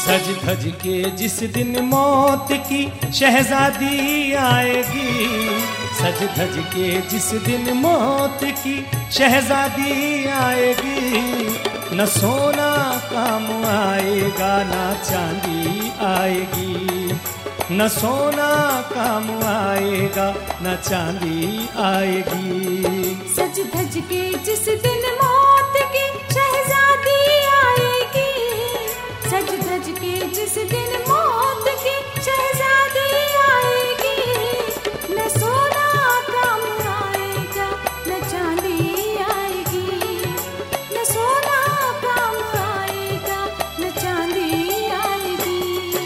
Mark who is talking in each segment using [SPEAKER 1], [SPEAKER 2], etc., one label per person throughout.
[SPEAKER 1] सज धज के जिस दिन मौत की शहजादी आएगी, सज धज के जिस दिन मौत की शहजादी आएगी, न सोना काम आएगा न चांदी आएगी, न सोना काम आएगा न चांदी आएगी।
[SPEAKER 2] सज धज के जिस दिन मौत की शहजादी आएगी, सज धज के जिस दिन मौत की शहजादी आएगी, न सोना काम आएगा न चांदी आएगी, न सोना काम आएगा न चांदी आएगी।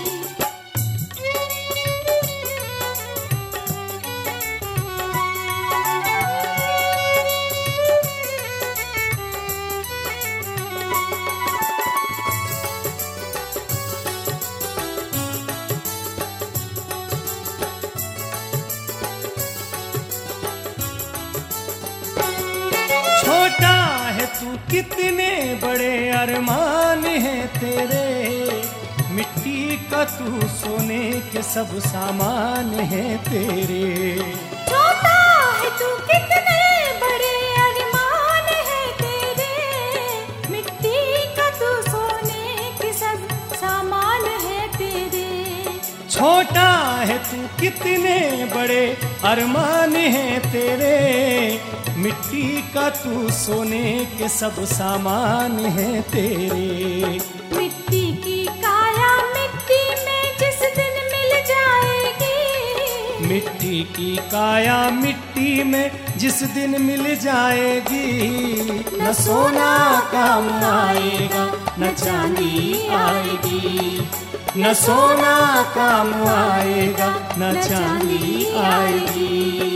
[SPEAKER 1] छोटा है तू कितने बड़े अरमान हैं तेरे, मिट्टी का तू सोने के सब सामान हैं तेरे।
[SPEAKER 2] छोटा है तू कितने बड़े अरमान है तेरे, मिट्टी का तू सोने के सब सामान है तेरे।
[SPEAKER 1] छोटा है तू कितने बड़े अरमान हैं तेरे, मिट्टी का तू सोने के सब सामान हैं तेरे।
[SPEAKER 2] मिट्टी की काया मिट्टी में जिस दिन मिल जाएगी,
[SPEAKER 1] मिट्टी की काया मिट्टी में जिस दिन मिल जाएगी, न सोना काम आएगा न चांदी आएगी, न सोना काम आएगा न चांदी आएगी।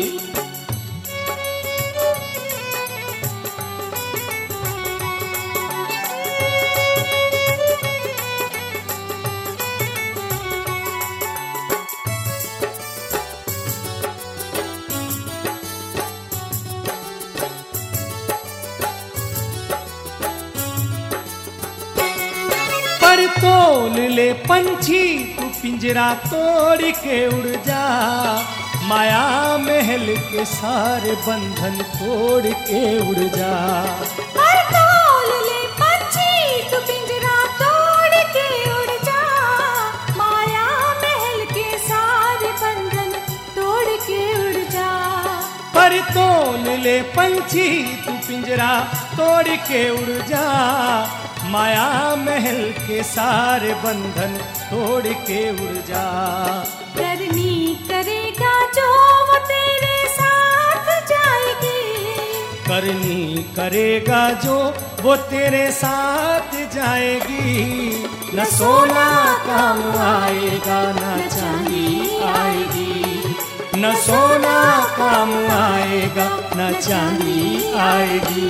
[SPEAKER 1] पर तोल ले पंछी तू पिंजरा तोड़ के उड़ जा, माया महल के सारे बंधन तोड़ के उड़ जा।
[SPEAKER 2] पर तोल ले पंछी तू पिंजरा तोड़ के उड़ जा, माया महल के सारे बंधन तोड़ के उड़ जा।
[SPEAKER 1] पर तोल ले पंछी तू पिंजरा तोड़ के उड़ जा, माया महल के सारे बंधन तोड़ के उड़ जा।
[SPEAKER 2] करनी करेगा जो वो तेरे साथ जाएगी,
[SPEAKER 1] करनी करेगा जो वो तेरे साथ जाएगी, न सोना काम आएगा न चांदी आएगी, न सोना काम आएगा न चांदी आएगी।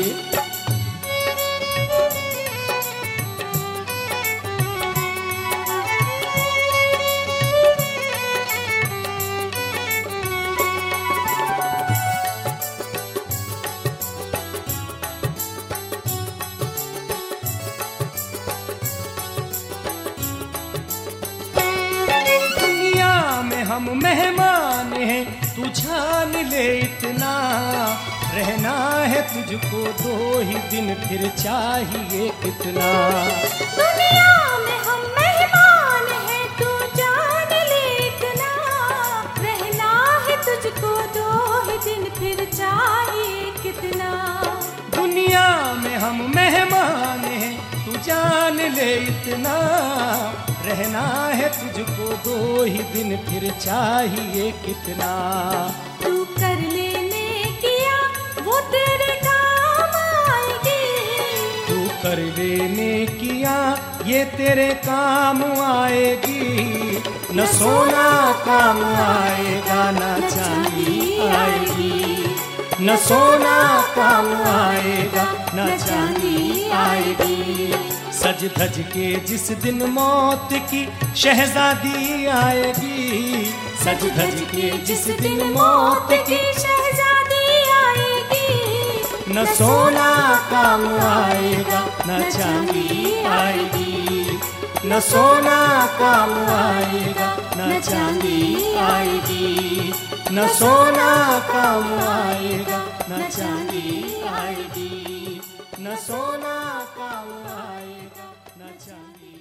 [SPEAKER 1] हम मेहमान हैं तू जान ले इतना, रहना है तुझको 2 ही दिन फिर चाहिए कितना।
[SPEAKER 2] दुनिया में हम मेहमान हैं तू जान ले इतना, रहना है तुझको 2 ही दिन फिर चाहिए कितना।
[SPEAKER 1] दुनिया में हम मेहमान हैं तू जान ले इतना, रहना है तुझको 2 ही दिन फिर चाहिए कितना।
[SPEAKER 2] तू कर लेने किया वो तेरे काम आएगी,
[SPEAKER 1] तू कर लेने किया ये तेरे काम आएगी, न सोना काम आएगा न चांदी आएगी, न सोना काम आएगा न चांदी आएगी। सज धज के जिस दिन मौत की शहजादी आएगी, सज धज के जिस दिन मौत की
[SPEAKER 2] शहजादी आएगी,
[SPEAKER 1] न सोना काम आएगा न चांदी आएगी, न सोना काम आएगा न चांदी आएगी, न सोना काम आएगा न चांदी आएगी, न सोना काम आएगा न चांदी।